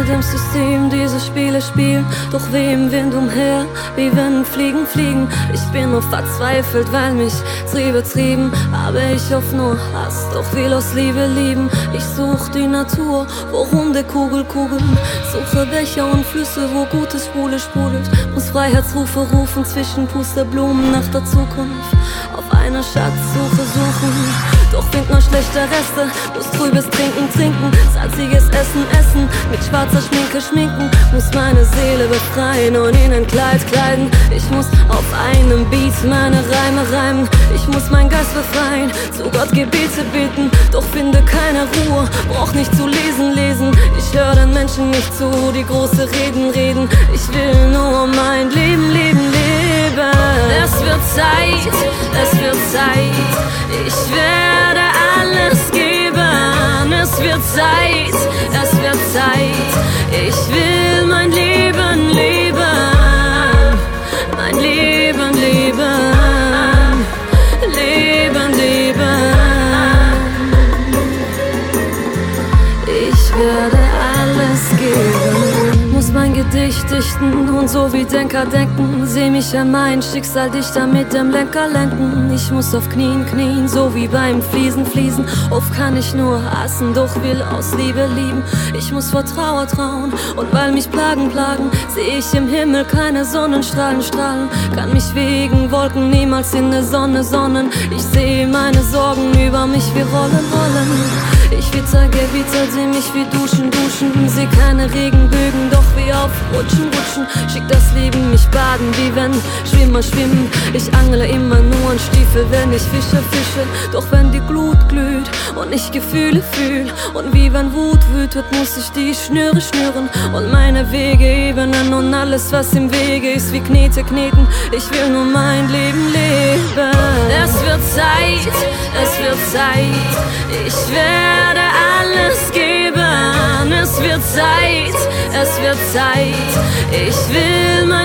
dem System diese Spiele spielen. Doch weh im Wind umher, wie wenn Fliegen fliegen. Ich bin nur verzweifelt, weil mich Triebe trieben. Aber ich hoffe nur Hass, doch will aus Liebe lieben. Ich such die Natur, wo runde Kugeln. Suche Becher und Flüsse, wo Gutes sprudelt. Muss Freiheitsrufe rufen zwischen Pusteblumen nach der Zukunft. Auf einer Schatzsuche suchen. Doch find nur schlechte Reste, muss trübes Trinken, salziges Essen, mit schwarzer Schminke schminken. Muss meine Seele befreien und in ein Kleid kleiden. Ich muss auf einem Beat meine Reime reimen. Ich muss meinen Geist befreien, zu Gott Gebete beten. Doch finde keine Ruhe, brauch nicht zu lesen. Ich höre den Menschen nicht zu, die große Reden. Ich will nur mein Leben leben. Es wird Zeit, ich werde alles geben. Es wird Zeit, ich will mein Leben leben. Mein Leben leben. Ich werde alles geben. Muss mein Gedicht dichten und so wie Denker denken. Seh mich an mein Schicksal dichter mit dem Lenker lenken. Ich muss auf Knien, so wie beim Fließen. Oft kann ich nur hassen, doch will aus Liebe lieben. Ich muss vor Trauer trauen und weil mich Plagen, seh ich im Himmel keine Sonnenstrahlen. Kann mich wegen Wolken niemals in der Sonne sonnen. Ich sehe meine Sorgen über mich wie Rollen. Ich witzer, seh mich wie duschen. Seh keine Regenbögen, doch wie auf Rutschen. Schick das Leben mich baden, wie wenn schwimmen. Ich angle immer nur an Stiefel, wenn ich fische. Doch wenn die Glut glüht und ich Gefühle fühl und wie wenn Wut wütet, muss ich die Schnüre schnüren und meine Wege ebnen und alles, was im Wege ist, wie Knete kneten. Ich will nur mein Leben leben. Es wird Zeit, ich werde alles geben. Es wird Zeit, ich will